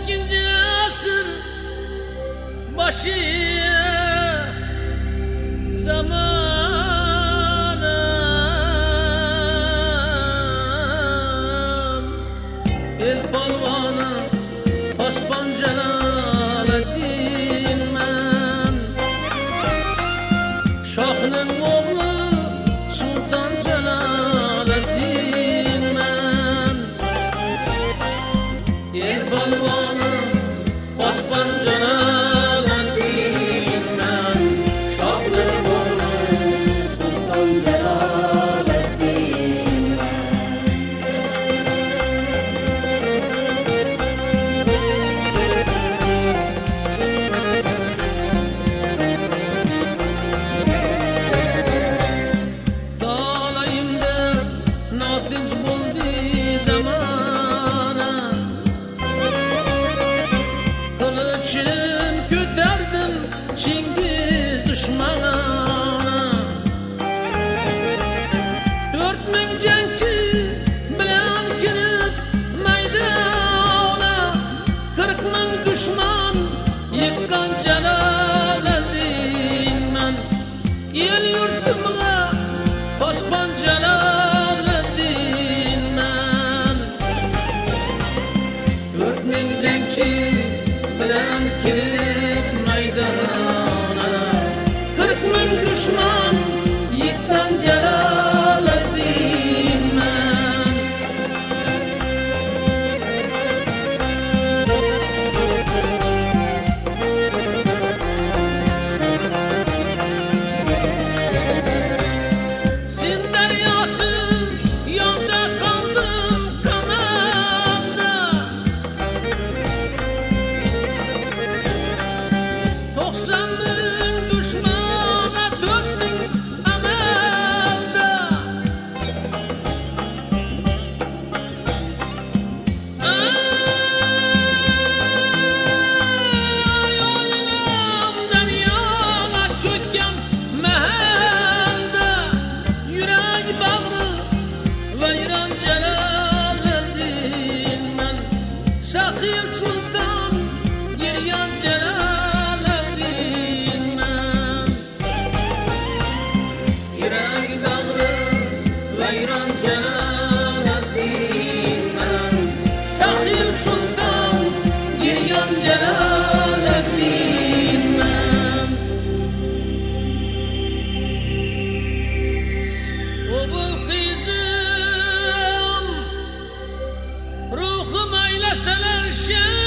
12. asır başı zamanım el palvanı Osman Celaleddin men Şahının oğlu Sultan Celaleddin men el palvanı Osman Celaleddin men Şahının oğlu Sultan Celaleddin Dağlayımda notinç buldu zamana Kılıçım köterdim Çingiz düşmana 4000 cenkçi bilen kirip maydana 40.000 düşman yıkkan Celaleddin men El yurtumga Osman Celaleddin men 4000 cenkçi bilen kirip maydana 40.000 düşman yıkkan Celaleddin men Sin deryası yolda kaldım kanalda 90.000 düşmana 4.000 amelda Ay oynam deryaga çökken mehelde Yürek bağrı vayran Celaleddin men Şahil Sultan giryan Celaleddin men Yürek bağrı vayran Celaleddin men Şahil Sultan giryan Celaleddin men O bul kızım ruhum eyleseler şen